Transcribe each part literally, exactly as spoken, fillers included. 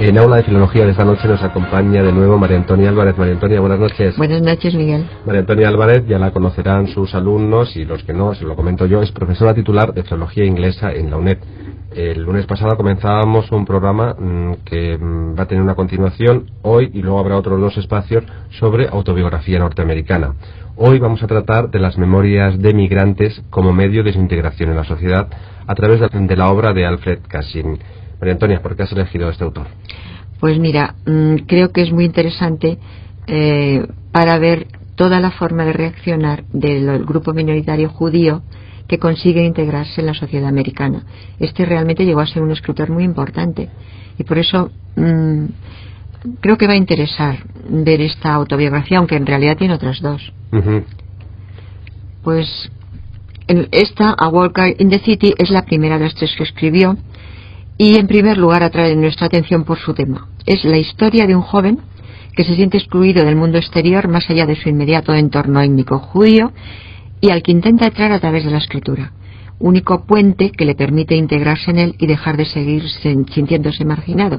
En Aula de Filología de esta noche nos acompaña de nuevo María Antonia Álvarez. María Antonia, buenas noches. Buenas noches, Miguel. María Antonia Álvarez, ya la conocerán sus alumnos y los que no, se lo comento yo, es profesora titular de Filología Inglesa en la UNED. El lunes pasado comenzábamos un programa mmm, que mmm, va a tener una continuación hoy y luego habrá otros dos espacios sobre autobiografía norteamericana. Hoy vamos a tratar de las memorias de migrantes como medio de su integración en la sociedad a través de, de la obra de Alfred Cassin. María Antonia, ¿por qué has elegido a este autor? Pues mira, mmm, creo que es muy interesante eh, para ver toda la forma de reaccionar del grupo minoritario judío que consigue integrarse en la sociedad americana. Este realmente llegó a ser un escritor muy importante y por eso mmm, creo que va a interesar ver esta autobiografía, aunque en realidad tiene otras dos. Uh-huh. Pues en esta, A Walker in the City, es la primera de las tres que escribió y en primer lugar atrae nuestra atención por su tema. Es la historia de un joven que se siente excluido del mundo exterior más allá de su inmediato entorno étnico judío y al que intenta entrar a través de la escritura, único puente que le permite integrarse en él y dejar de seguir sintiéndose marginado.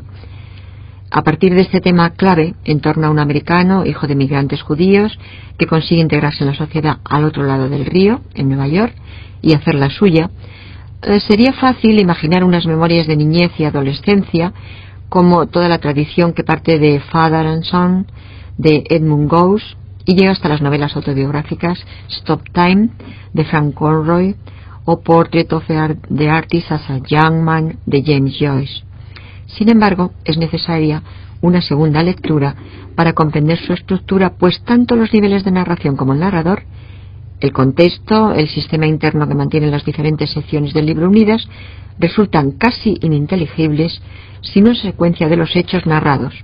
A partir de este tema clave, en torno a un americano, hijo de migrantes judíos, que consigue integrarse en la sociedad al otro lado del río, en Nueva York, y hacer la suya, eh, sería fácil imaginar unas memorias de niñez y adolescencia, como toda la tradición que parte de Father and Son, de Edmund Gosse, y llega hasta las novelas autobiográficas Stop Time, de Frank Conroy, o Portrait of the Artist as a Young Man, de James Joyce. Sin embargo, es necesaria una segunda lectura para comprender su estructura, pues tanto los niveles de narración como el narrador, el contexto, el sistema interno que mantienen las diferentes secciones del libro unidas, resultan casi ininteligibles si no es secuencia de los hechos narrados.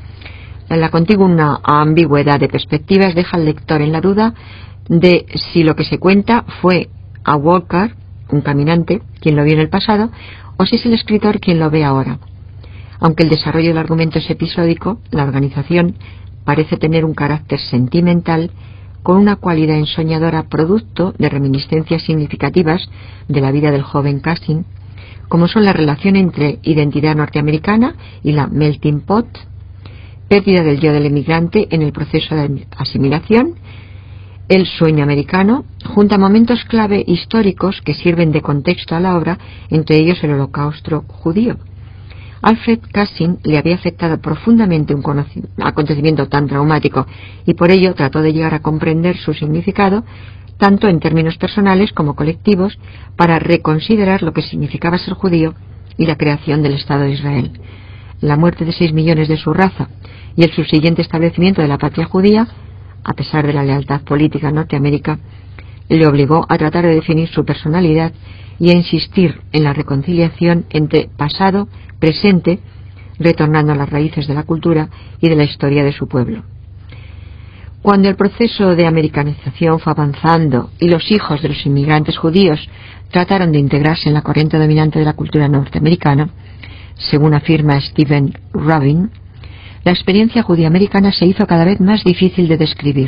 La contigua ambigüedad de perspectivas deja al lector en la duda de si lo que se cuenta fue a Walker, un caminante, quien lo vio en el pasado, o si es el escritor quien lo ve ahora. Aunque el desarrollo del argumento es episódico, la organización parece tener un carácter sentimental con una cualidad ensoñadora producto de reminiscencias significativas de la vida del joven Cassin, como son la relación entre identidad norteamericana y la melting pot, pérdida del yo del emigrante en el proceso de asimilación, el sueño americano, junto a momentos clave históricos que sirven de contexto a la obra, entre ellos el holocausto judío. Alfred Cassin le había afectado profundamente un acontecimiento tan traumático y por ello trató de llegar a comprender su significado, tanto en términos personales como colectivos, para reconsiderar lo que significaba ser judío y la creación del Estado de Israel. La muerte de seis millones de su raza y el subsiguiente establecimiento de la patria judía, a pesar de la lealtad política a Norteamérica, le obligó a tratar de definir su personalidad y a insistir en la reconciliación entre pasado, presente, retornando a las raíces de la cultura y de la historia de su pueblo. Cuando el proceso de americanización fue avanzando y los hijos de los inmigrantes judíos trataron de integrarse en la corriente dominante de la cultura norteamericana, según afirma Stephen Rabin, la experiencia judía-americana se hizo cada vez más difícil de describir.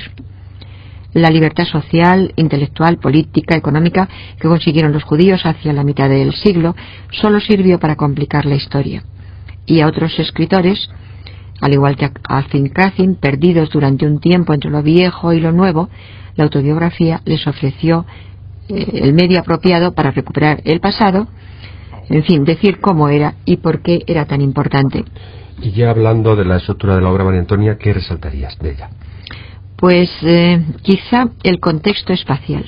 La libertad social, intelectual, política, económica que consiguieron los judíos hacia la mitad del siglo solo sirvió para complicar la historia. Y a otros escritores, al igual que a Alfred Cassin, perdidos durante un tiempo entre lo viejo y lo nuevo, la autobiografía les ofreció eh, el medio apropiado para recuperar el pasado, en fin, decir cómo era y por qué era tan importante. Y ya hablando de la estructura de la obra, María Antonia, ¿qué resaltarías de ella? Pues eh, quizá el contexto espacial.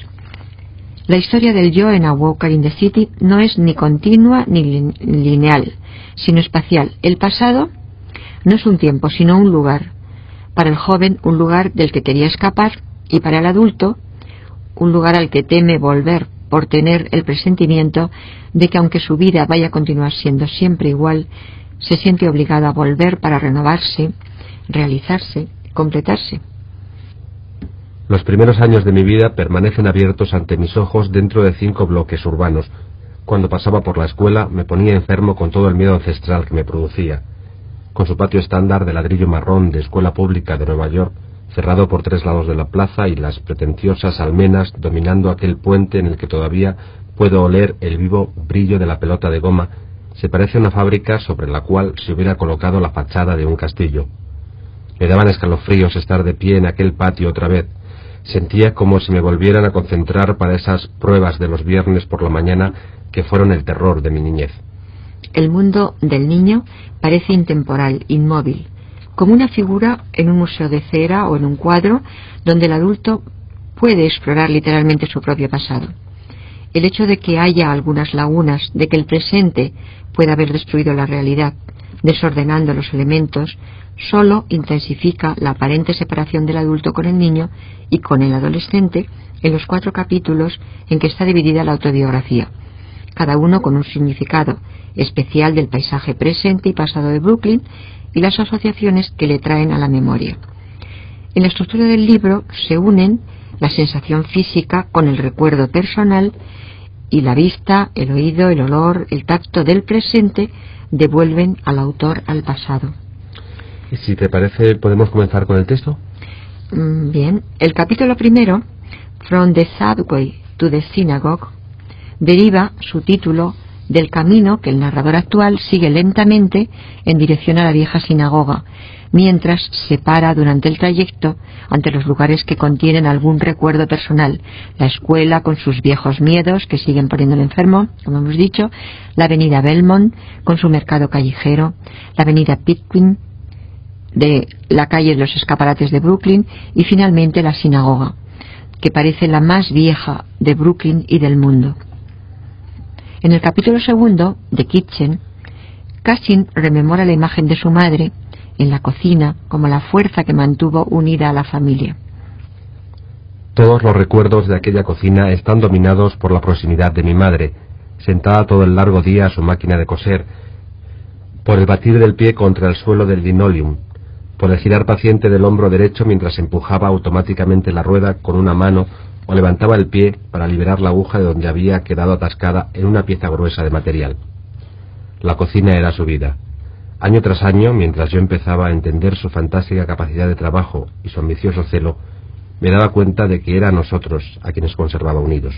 La historia del yo en A Walker in the City no es ni continua ni lineal, sino espacial. El pasado no es un tiempo, sino un lugar. Para el joven, un lugar del que quería escapar, y para el adulto, un lugar al que teme volver por tener el presentimiento de que aunque su vida vaya a continuar siendo siempre igual, se siente obligado a volver para renovarse, realizarse, completarse. Los primeros años de mi vida permanecen abiertos ante mis ojos dentro de cinco bloques urbanos. Cuando pasaba por la escuela me ponía enfermo con todo el miedo ancestral que me producía. Con su patio estándar de ladrillo marrón de escuela pública de Nueva York, cerrado por tres lados de la plaza y las pretenciosas almenas dominando aquel puente en el que todavía puedo oler el vivo brillo de la pelota de goma, Se parece a una fábrica sobre la cual se hubiera colocado la fachada de un castillo. Me daban escalofríos estar de pie en aquel patio otra vez. Sentía como si me volvieran a concentrar para esas pruebas de los viernes por la mañana que fueron el terror de mi niñez. El mundo del niño parece intemporal, inmóvil, como una figura en un museo de cera o en un cuadro donde el adulto puede explorar literalmente su propio pasado. El hecho de que haya algunas lagunas, de que el presente pueda haber destruido la realidad, desordenando los elementos, solo intensifica la aparente separación del adulto con el niño y con el adolescente en los cuatro capítulos en que está dividida la autobiografía, cada uno con un significado especial del paisaje presente y pasado de Brooklyn y las asociaciones que le traen a la memoria. En la estructura del libro se unen la sensación física con el recuerdo personal y la vista, el oído, el olor, el tacto del presente devuelven al autor al pasado. ¿Y si te parece, podemos comenzar con el texto? Bien, el capítulo primero, From the Subway to the Synagogue, deriva su título del camino que el narrador actual sigue lentamente en dirección a la vieja sinagoga, mientras se para durante el trayecto ante los lugares que contienen algún recuerdo personal: la escuela con sus viejos miedos que siguen poniéndole enfermo, como hemos dicho, la avenida Belmont con su mercado callejero, la avenida Pitkin de la calle de los escaparates de Brooklyn y finalmente la sinagoga, que parece la más vieja de Brooklyn y del mundo. En el capítulo segundo, The Kitchen, Cassin rememora la imagen de su madre en la cocina como la fuerza que mantuvo unida a la familia. Todos los recuerdos de aquella cocina están dominados por la proximidad de mi madre, sentada todo el largo día a su máquina de coser, por el batir del pie contra el suelo del linoleum, por el girar paciente del hombro derecho mientras empujaba automáticamente la rueda con una mano o levantaba el pie para liberar la aguja de donde había quedado atascada en una pieza gruesa de material. La cocina era su vida. Año tras año, mientras yo empezaba a entender su fantástica capacidad de trabajo y su ambicioso celo, me daba cuenta de que era a nosotros a quienes conservaba unidos.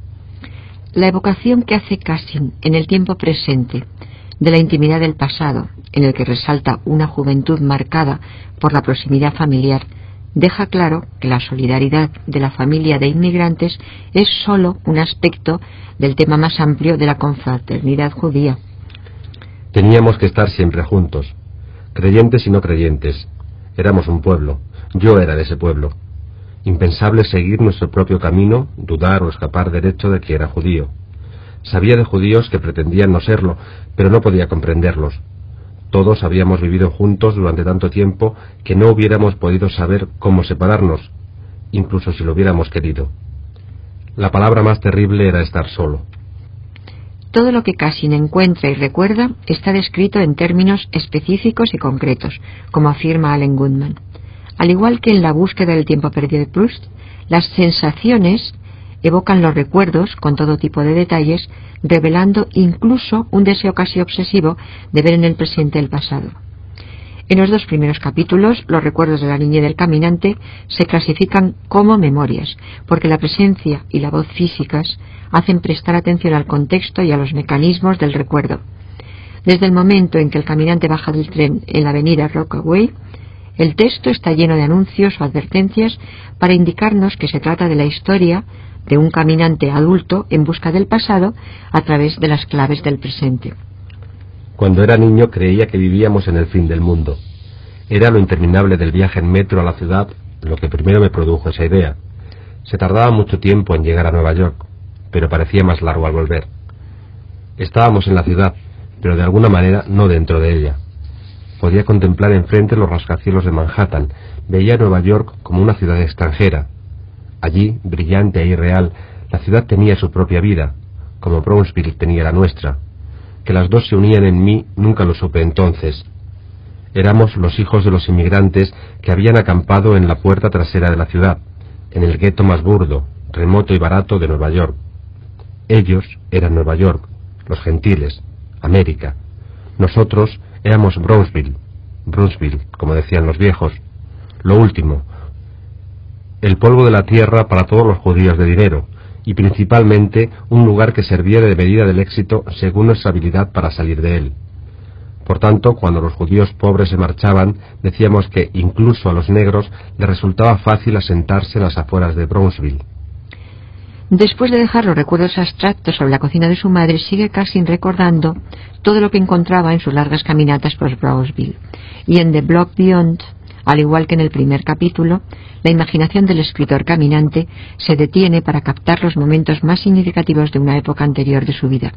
La evocación que hace Cassin en el tiempo presente de la intimidad del pasado, en el que resalta una juventud marcada por la proximidad familiar, deja claro que la solidaridad de la familia de inmigrantes es solo un aspecto del tema más amplio de la confraternidad judía. Teníamos que estar siempre juntos, creyentes y no creyentes. Éramos un pueblo. Yo era de ese pueblo. Impensable seguir nuestro propio camino, dudar o escapar del hecho de que era judío. Sabía de judíos que pretendían no serlo, pero no podía comprenderlos. Todos habíamos vivido juntos durante tanto tiempo que no hubiéramos podido saber cómo separarnos, incluso si lo hubiéramos querido. La palabra más terrible era estar solo. Todo lo que Cassin encuentra y recuerda está descrito en términos específicos y concretos, como afirma Allen Goodman. Al igual que en La búsqueda del tiempo perdido de Proust, las sensaciones evocan los recuerdos con todo tipo de detalles, revelando incluso un deseo casi obsesivo de ver en el presente el pasado. En los dos primeros capítulos, los recuerdos de la niña y del caminante se clasifican como memorias, porque la presencia y la voz físicas hacen prestar atención al contexto y a los mecanismos del recuerdo. Desde el momento en que el caminante baja del tren en la avenida Rockaway, el texto está lleno de anuncios o advertencias para indicarnos que se trata de la historia de un caminante adulto en busca del pasado a través de las claves del presente. Cuando era niño creía que vivíamos en el fin del mundo. Era lo interminable del viaje en metro a la ciudad lo que primero me produjo esa idea. Se tardaba mucho tiempo en llegar a Nueva York, pero parecía más largo al volver. Estábamos en la ciudad, pero de alguna manera no dentro de ella. Podía contemplar enfrente los rascacielos de Manhattan, veía Nueva York como una ciudad extranjera. Allí, brillante e irreal, la ciudad tenía su propia vida, como Brownsville tenía la nuestra. Que las dos se unían en mí nunca lo supe entonces. Éramos los hijos de los inmigrantes que habían acampado en la puerta trasera de la ciudad, en el gueto más burdo, remoto y barato de Nueva York. Ellos eran Nueva York, los gentiles, América. Nosotros éramos Brownsville, Brownsville, como decían los viejos. Lo último, el polvo de la tierra para todos los judíos de dinero, y principalmente un lugar que servía de medida del éxito según nuestra habilidad para salir de él. Por tanto, cuando los judíos pobres se marchaban, decíamos que incluso a los negros les resultaba fácil asentarse en las afueras de Brownsville. Después de dejar los recuerdos abstractos sobre la cocina de su madre, sigue Cassin recordando todo lo que encontraba en sus largas caminatas por Brownsville. Y en The Block Beyond, al igual que en el primer capítulo, la imaginación del escritor caminante se detiene para captar los momentos más significativos de una época anterior de su vida.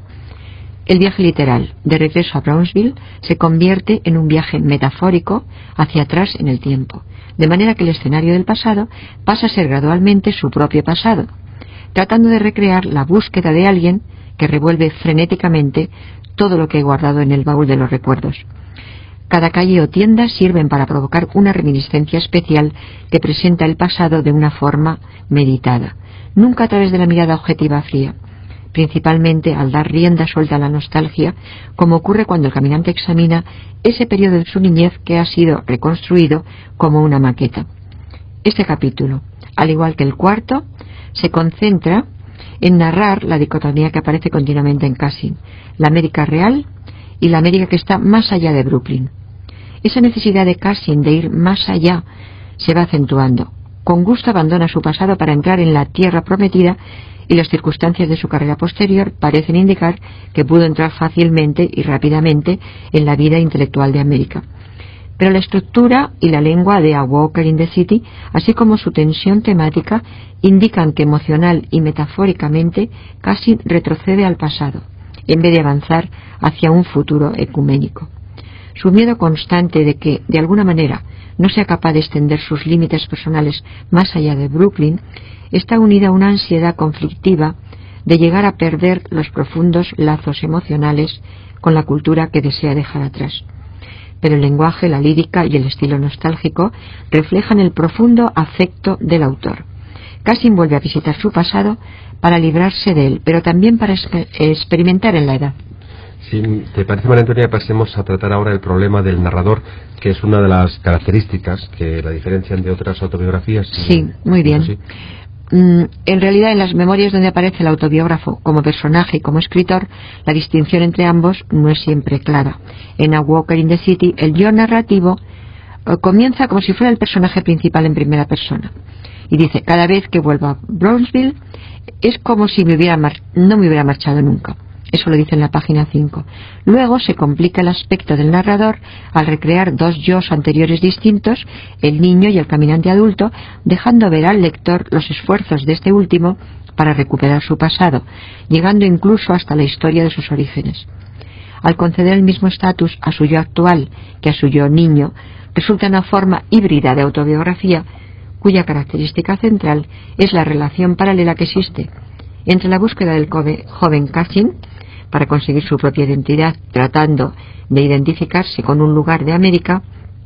El viaje literal de regreso a Brownsville se convierte en un viaje metafórico hacia atrás en el tiempo, de manera que el escenario del pasado pasa a ser gradualmente su propio pasado, tratando de recrear la búsqueda de alguien que revuelve frenéticamente todo lo que he guardado en el baúl de los recuerdos. Cada calle o tienda sirven para provocar una reminiscencia especial que presenta el pasado de una forma meditada, nunca a través de la mirada objetiva fría, principalmente al dar rienda suelta a la nostalgia, como ocurre cuando el caminante examina ese periodo de su niñez que ha sido reconstruido como una maqueta. Este capítulo, al igual que el cuarto, se concentra en narrar la dicotomía que aparece continuamente en Cassin, la América real y la América que está más allá de Brooklyn. Esa necesidad de Cassin de ir más allá se va acentuando. Con gusto abandona su pasado para entrar en la tierra prometida, y las circunstancias de su carrera posterior parecen indicar que pudo entrar fácilmente y rápidamente en la vida intelectual de América. Pero la estructura y la lengua de A Walker in the City, así como su tensión temática, indican que emocional y metafóricamente casi retrocede al pasado, en vez de avanzar hacia un futuro ecuménico. Su miedo constante de que, de alguna manera, no sea capaz de extender sus límites personales más allá de Brooklyn, está unida a una ansiedad conflictiva de llegar a perder los profundos lazos emocionales con la cultura que desea dejar atrás. Pero el lenguaje, la lírica y el estilo nostálgico reflejan el profundo afecto del autor. Cassin vuelve a visitar su pasado para librarse de él, pero también para exper- experimentar en la edad. Si te parece, María Antonia, pasemos a tratar ahora el problema del narrador, que es una de las características que la diferencian de otras autobiografías. Sí, muy bien. Sí. Mm, en realidad, en las memorias donde aparece el autobiógrafo como personaje y como escritor, la distinción entre ambos no es siempre clara. En A Walker in the City, el yo narrativo eh, comienza como si fuera el personaje principal en primera persona. Y dice, cada vez que vuelvo a Brownsville es como si me hubiera mar- no me hubiera marchado nunca. Eso lo dice en la página cinco. Luego se complica el aspecto del narrador al recrear dos yos anteriores distintos, el niño y el caminante adulto, dejando ver al lector los esfuerzos de este último para recuperar su pasado, llegando incluso hasta la historia de sus orígenes. Al conceder el mismo estatus a su yo actual que a su yo niño, resulta una forma híbrida de autobiografía cuya característica central es la relación paralela que existe entre la búsqueda del joven Cassin para conseguir su propia identidad, tratando de identificarse con un lugar de América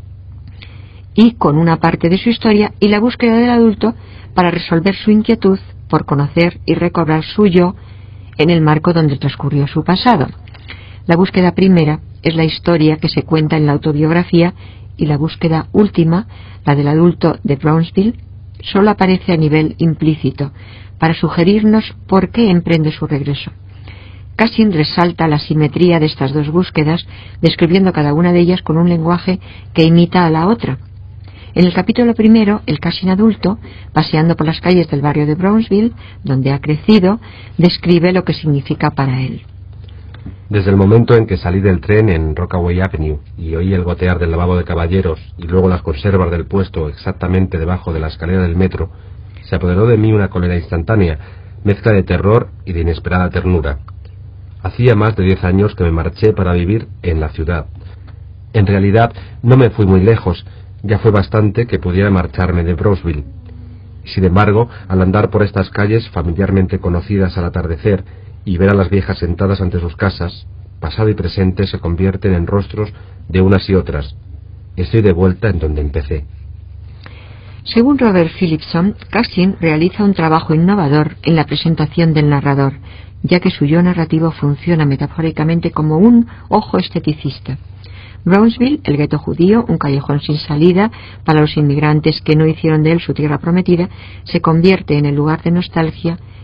y con una parte de su historia, y la búsqueda del adulto para resolver su inquietud por conocer y recobrar su yo en el marco donde transcurrió su pasado. La búsqueda primera es la historia que se cuenta en la autobiografía, y la búsqueda última, la del adulto de Brownsville, solo aparece a nivel implícito para sugerirnos por qué emprende su regreso. Cassin resalta la simetría de estas dos búsquedas, describiendo cada una de ellas con un lenguaje que imita a la otra. En el capítulo primero, el Cassin adulto, paseando por las calles del barrio de Brownsville, donde ha crecido, describe lo que significa para él. Desde el momento en que salí del tren en Rockaway Avenue y oí el gotear del lavabo de caballeros y luego las conservas del puesto exactamente debajo de la escalera del metro, se apoderó de mí una cólera instantánea, mezcla de terror y de inesperada ternura. Hacía más de diez años que me marché para vivir en la ciudad. En realidad no me fui muy lejos, ya fue bastante que pudiera marcharme de Brownsville. Sin embargo, al andar por estas calles familiarmente conocidas al atardecer y ver a las viejas sentadas ante sus casas, pasado y presente se convierten en rostros de unas y otras. Estoy de vuelta en donde empecé. Según Robert Phillipson, Cassin realiza un trabajo innovador en la presentación del narrador, ya que su yo narrativo funciona metafóricamente como un ojo esteticista. Brownsville, el gueto judío, un callejón sin salida para los inmigrantes que no hicieron de él su tierra prometida, se convierte en el lugar de nostalgia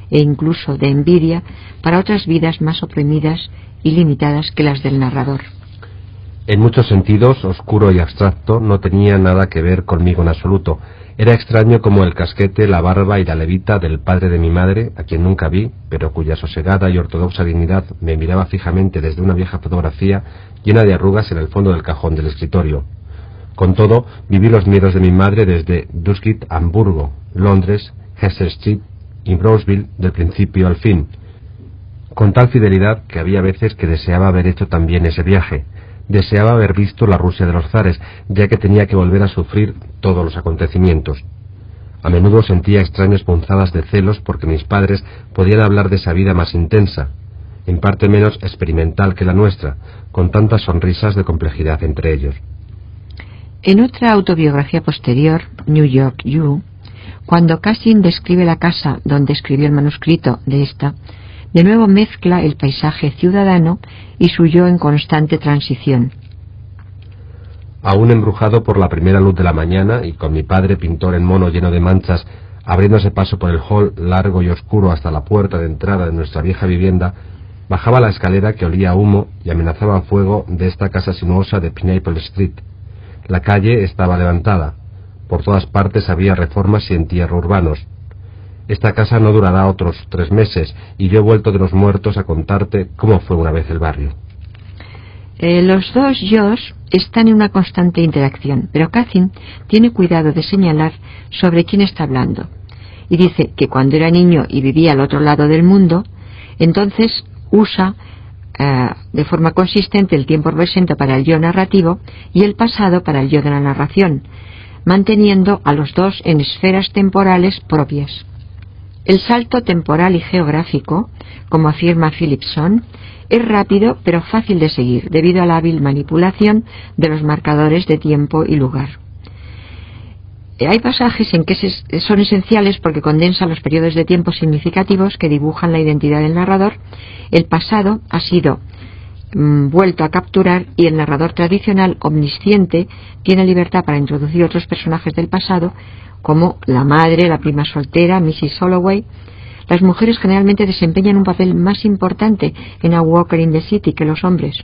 e incluso de envidia para otras vidas más oprimidas y limitadas que las del narrador. En muchos sentidos, oscuro y abstracto, no tenía nada que ver conmigo en absoluto. Era extraño como el casquete, la barba y la levita del padre de mi madre, a quien nunca vi, pero cuya sosegada y ortodoxa dignidad me miraba fijamente desde una vieja fotografía llena de arrugas en el fondo del cajón del escritorio. Con todo, viví los miedos de mi madre desde Duskit, Hamburgo, Londres, Hester Street y Brownsville del principio al fin, con tal fidelidad que había veces que deseaba haber hecho también ese viaje. Deseaba haber visto la Rusia de los zares, ya que tenía que volver a sufrir todos los acontecimientos. A menudo sentía extrañas punzadas de celos porque mis padres podían hablar de esa vida más intensa, en parte menos experimental que la nuestra, con tantas sonrisas de complejidad entre ellos. En otra autobiografía posterior, New York You, cuando Cassin describe la casa donde escribió el manuscrito de esta, de nuevo mezcla el paisaje ciudadano y su yo en constante transición. Aún embrujado por la primera luz de la mañana y con mi padre pintor en mono lleno de manchas, abriéndose paso por el hall largo y oscuro hasta la puerta de entrada de nuestra vieja vivienda, bajaba la escalera que olía a humo y amenazaba fuego de esta casa sinuosa de Pineapple Street. La calle estaba levantada. Por todas partes había reformas y entierros urbanos. Esta casa no durará otros tres meses y yo he vuelto de los muertos a contarte cómo fue una vez el barrio. Eh, los dos yos están en una constante interacción, pero Cassin tiene cuidado de señalar sobre quién está hablando. Y dice que cuando era niño y vivía al otro lado del mundo, entonces usa eh, de forma consistente el tiempo presente para el yo narrativo y el pasado para el yo de la narración, manteniendo a los dos en esferas temporales propias. El salto temporal y geográfico, como afirma Philipson, es rápido pero fácil de seguir debido a la hábil manipulación de los marcadores de tiempo y lugar. Hay pasajes en que son esenciales porque condensan los periodos de tiempo significativos que dibujan la identidad del narrador. El pasado ha sido mm, vuelto a capturar y el narrador tradicional omnisciente tiene libertad para introducir otros personajes del pasado, como la madre, la prima soltera, missus Holloway. Las mujeres generalmente desempeñan un papel más importante en A Walker in the City que los hombres.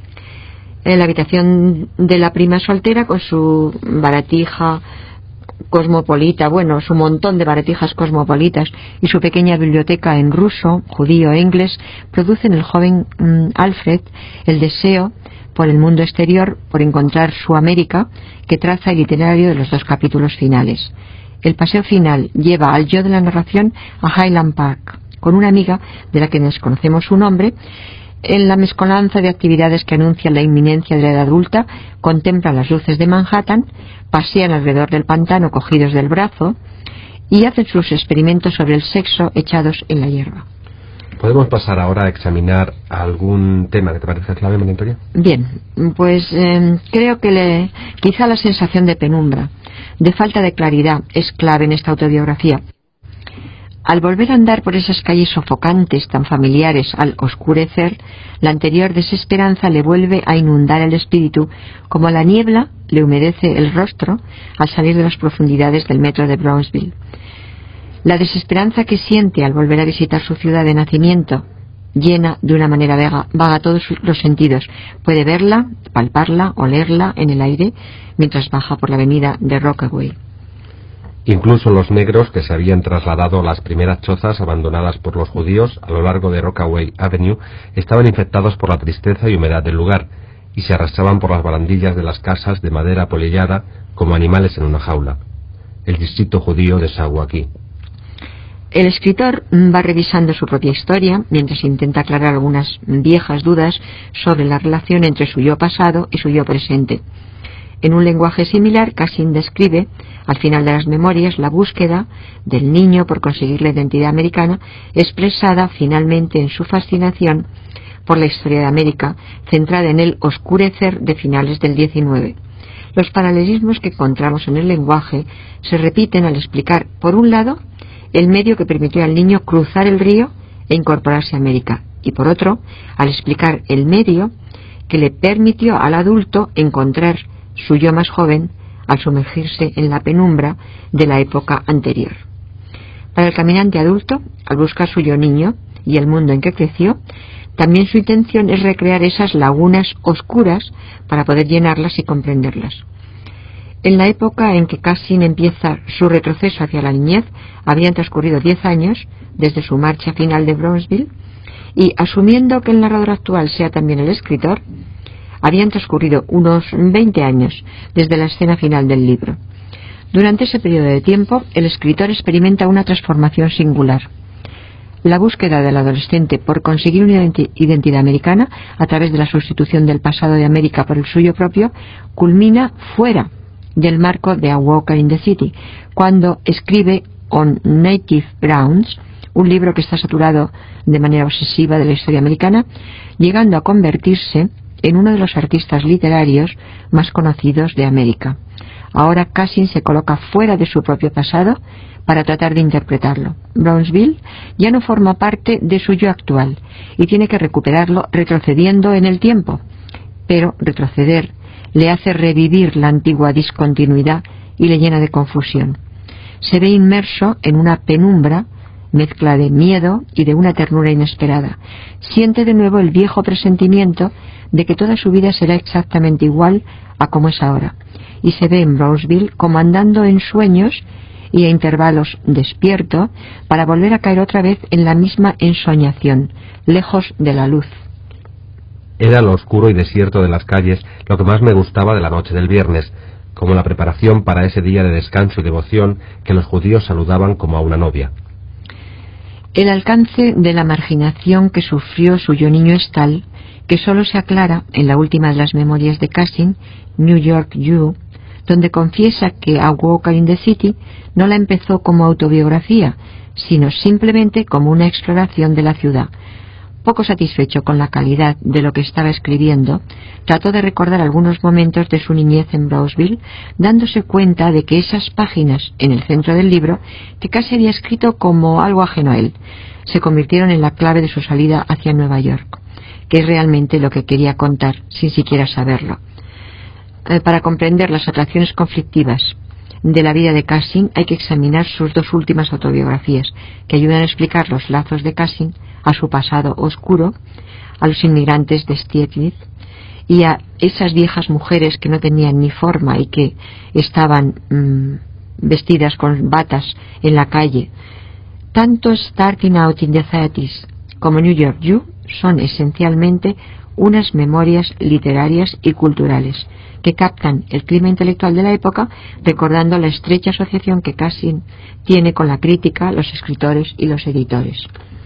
En la habitación de la prima soltera, con su baratija cosmopolita, bueno, su montón de baratijas cosmopolitas y su pequeña biblioteca en ruso, judío e inglés, produce en el joven um, Alfred el deseo por el mundo exterior, por encontrar su América, que traza el itinerario de los dos capítulos finales. El paseo final lleva al yo de la narración a Highland Park, con una amiga de la que desconocemos su nombre. En la mezcolanza de actividades que anuncian la inminencia de la edad adulta, contemplan las luces de Manhattan, pasean alrededor del pantano cogidos del brazo y hacen sus experimentos sobre el sexo echados en la hierba. ¿Podemos pasar ahora a examinar algún tema que te parezca clave, María Antonia? Bien, pues eh, creo que le, quizá la sensación de penumbra, de falta de claridad, es clave en esta autobiografía. Al volver a andar por esas calles sofocantes tan familiares al oscurecer, la anterior desesperanza le vuelve a inundar el espíritu, como la niebla le humedece el rostro al salir de las profundidades del metro de Brownsville. La desesperanza que siente al volver a visitar su ciudad de nacimiento llena de una manera vaga, vaga todos los sentidos. Puede verla, palparla, olerla en el aire mientras baja por la avenida de Rockaway. Incluso los negros que se habían trasladado a las primeras chozas abandonadas por los judíos a lo largo de Rockaway Avenue estaban infectados por la tristeza y humedad del lugar y se arrastraban por las barandillas de las casas de madera apolillada como animales en una jaula. El distrito judío desagua aquí. El escritor va revisando su propia historia mientras intenta aclarar algunas viejas dudas sobre la relación entre su yo pasado y su yo presente. En un lenguaje similar, Cassin describe, al final de las memorias, la búsqueda del niño por conseguir la identidad americana, expresada finalmente en su fascinación por la historia de América, centrada en el oscurecer de finales del diecinueve. Los paralelismos que encontramos en el lenguaje se repiten al explicar, por un lado, el medio que permitió al niño cruzar el río e incorporarse a América, y por otro, al explicar el medio que le permitió al adulto encontrar su yo más joven al sumergirse en la penumbra de la época anterior. Para el caminante adulto, al buscar su yo niño y el mundo en que creció, también su intención es recrear esas lagunas oscuras para poder llenarlas y comprenderlas. En la época en que Cassin empieza su retroceso hacia la niñez, habían transcurrido diez años desde su marcha final de Brownsville, y asumiendo que el narrador actual sea también el escritor, habían transcurrido unos veinte años desde la escena final del libro. Durante ese periodo de tiempo, el escritor experimenta una transformación singular. La búsqueda del adolescente por conseguir una identidad americana a través de la sustitución del pasado de América por el suyo propio culmina fuera del marco de A Walker in the City, cuando escribe On Native Grounds, un libro que está saturado de manera obsesiva de la historia americana, llegando a convertirse en uno de los artistas literarios más conocidos de América. Ahora Cassin se coloca fuera de su propio pasado para tratar de interpretarlo. Brownsville ya no forma parte de su yo actual y tiene que recuperarlo retrocediendo en el tiempo, pero retroceder le hace revivir la antigua discontinuidad y le llena de confusión. Se ve inmerso en una penumbra, mezcla de miedo y de una ternura inesperada. Siente de nuevo el viejo presentimiento de que toda su vida será exactamente igual a como es ahora, y se ve en Brownsville como andando en sueños y a intervalos despierto para volver a caer otra vez en la misma ensoñación, lejos de la luz. Era lo oscuro y desierto de las calles lo que más me gustaba de la noche del viernes, como la preparación para ese día de descanso y devoción que los judíos saludaban como a una novia. El alcance de la marginación que sufrió su yo niño es tal que solo se aclara en la última de las memorias de Cassin, New York You, donde confiesa que A Walker in the City no la empezó como autobiografía, sino simplemente como una exploración de la ciudad. Poco satisfecho con la calidad de lo que estaba escribiendo, trató de recordar algunos momentos de su niñez en Brownsville, dándose cuenta de que esas páginas en el centro del libro, que casi había escrito como algo ajeno a él, se convirtieron en la clave de su salida hacia Nueva York, que es realmente lo que quería contar, sin siquiera saberlo. Eh, para comprender las atracciones conflictivas de la vida de Cassin hay que examinar sus dos últimas autobiografías, que ayudan a explicar los lazos de Cassin a su pasado oscuro, a los inmigrantes de Stieglitz y a esas viejas mujeres que no tenían ni forma y que estaban mmm, vestidas con batas en la calle. Tanto Starting Out in the thirties como New York You son esencialmente unas memorias literarias y culturales que captan el clima intelectual de la época, recordando la estrecha asociación que Cassin tiene con la crítica, los escritores y los editores.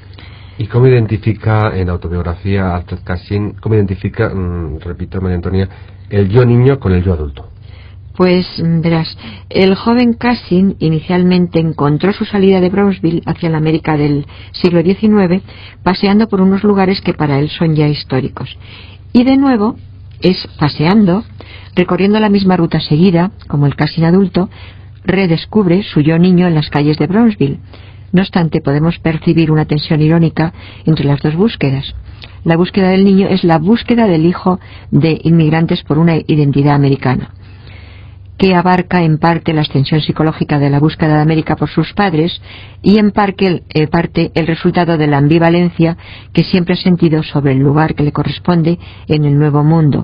¿Y cómo identifica en la autobiografía Alfred Cassin, cómo identifica, mmm, repito María Antonia, el yo niño con el yo adulto? Pues verás, el joven Cassin inicialmente encontró su salida de Brownsville hacia la América del siglo diecinueve paseando por unos lugares que para él son ya históricos. Y de nuevo es paseando, recorriendo la misma ruta seguida, como el Cassin adulto, redescubre su yo niño en las calles de Brownsville. No obstante, podemos percibir una tensión irónica entre las dos búsquedas. La búsqueda del niño es la búsqueda del hijo de inmigrantes por una identidad americana, que abarca en parte la extensión psicológica de la búsqueda de América por sus padres y en parte, eh, parte el resultado de la ambivalencia que siempre ha sentido sobre el lugar que le corresponde en el nuevo mundo.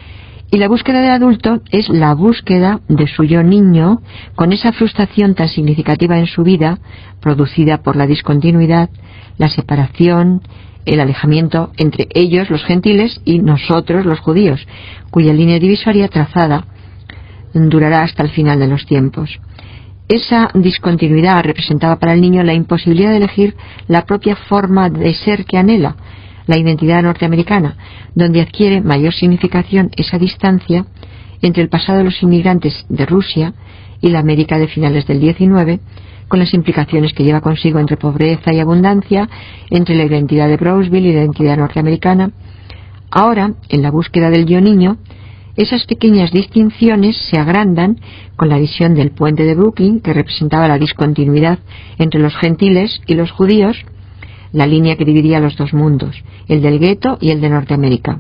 Y la búsqueda del adulto es la búsqueda de su yo niño, con esa frustración tan significativa en su vida, producida por la discontinuidad, la separación, el alejamiento entre ellos, los gentiles, y nosotros, los judíos, cuya línea divisoria trazada durará hasta el final de los tiempos. Esa discontinuidad representaba para el niño la imposibilidad de elegir la propia forma de ser que anhela, la identidad norteamericana, donde adquiere mayor significación esa distancia entre el pasado de los inmigrantes de Rusia y la América de finales del diecinueve, con las implicaciones que lleva consigo entre pobreza y abundancia, entre la identidad de Brownsville y la identidad norteamericana. Ahora, en la búsqueda del yo niño, esas pequeñas distinciones se agrandan con la visión del puente de Brooklyn, que representaba la discontinuidad entre los gentiles y los judíos, la línea que dividía los dos mundos, el del gueto y el de Norteamérica.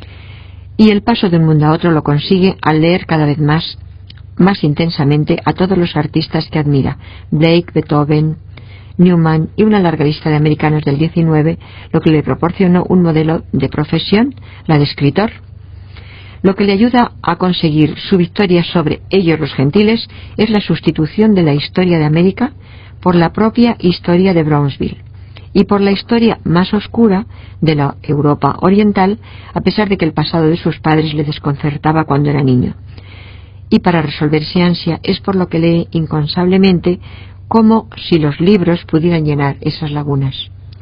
Y el paso de un mundo a otro lo consigue al leer cada vez más, más intensamente a todos los artistas que admira: Blake, Beethoven, Newman y una larga lista de americanos del diecinueve, lo que le proporcionó un modelo de profesión, la de escritor. Lo que le ayuda a conseguir su victoria sobre ellos los gentiles es la sustitución de la historia de América por la propia historia de Brownsville y por la historia más oscura de la Europa oriental, a pesar de que el pasado de sus padres le desconcertaba cuando era niño. Y para resolver esa ansia es por lo que lee incansablemente, como si los libros pudieran llenar esas lagunas.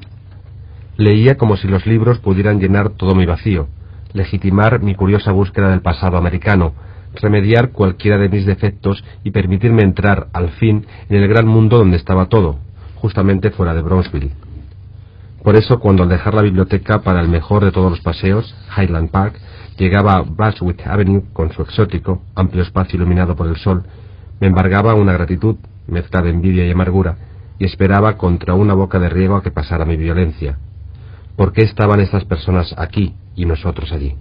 Leía como si los libros pudieran llenar todo mi vacío, legitimar mi curiosa búsqueda del pasado americano, remediar cualquiera de mis defectos y permitirme entrar, al fin, en el gran mundo donde estaba todo, justamente fuera de Brownsville. Por eso, cuando al dejar la biblioteca para el mejor de todos los paseos, Highland Park, llegaba a Bushwick Avenue con su exótico, amplio espacio iluminado por el sol, me embargaba una gratitud, mezcla de envidia y amargura, y esperaba contra una boca de riego a que pasara mi violencia. ¿Por qué estaban estas personas aquí y nosotros allí?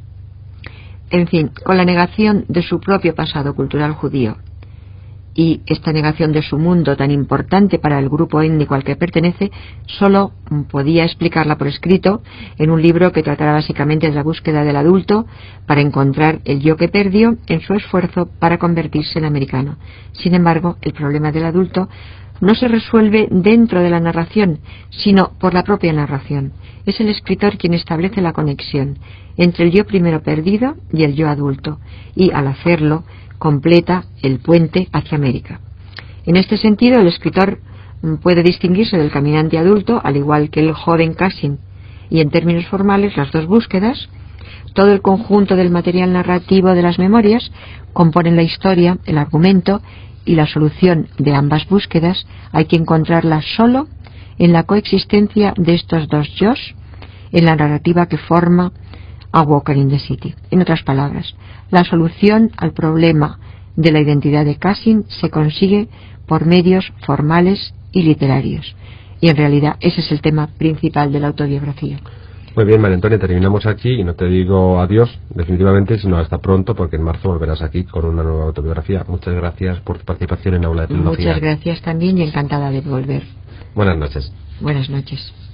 En fin, con la negación de su propio pasado cultural judío y esta negación de su mundo tan importante para el grupo étnico al que pertenece, solo podía explicarla por escrito en un libro que tratará básicamente de la búsqueda del adulto para encontrar el yo que perdió en su esfuerzo para convertirse en americano. Sin embargo, el problema del adulto no se resuelve dentro de la narración, sino por la propia narración. Es el escritor quien establece la conexión entre el yo primero perdido y el yo adulto, y al hacerlo completa el puente hacia América. En este sentido, el escritor puede distinguirse del caminante adulto, al igual que el joven Cassin, y en términos formales, las dos búsquedas, todo el conjunto del material narrativo de las memorias, componen la historia, el argumento y la solución de ambas búsquedas. Hay que encontrarla solo en la coexistencia de estos dos yos, en la narrativa que forma A Walker in the City. En otras palabras, la solución al problema de la identidad de Cassin se consigue por medios formales y literarios. Y en realidad ese es el tema principal de la autobiografía. Muy bien, María Antonia, terminamos aquí y no te digo adiós definitivamente, sino hasta pronto, porque en marzo volverás aquí con una nueva autobiografía. Muchas gracias por tu participación en Aula de Tecnología. Muchas gracias también y encantada de volver. Buenas noches. Buenas noches.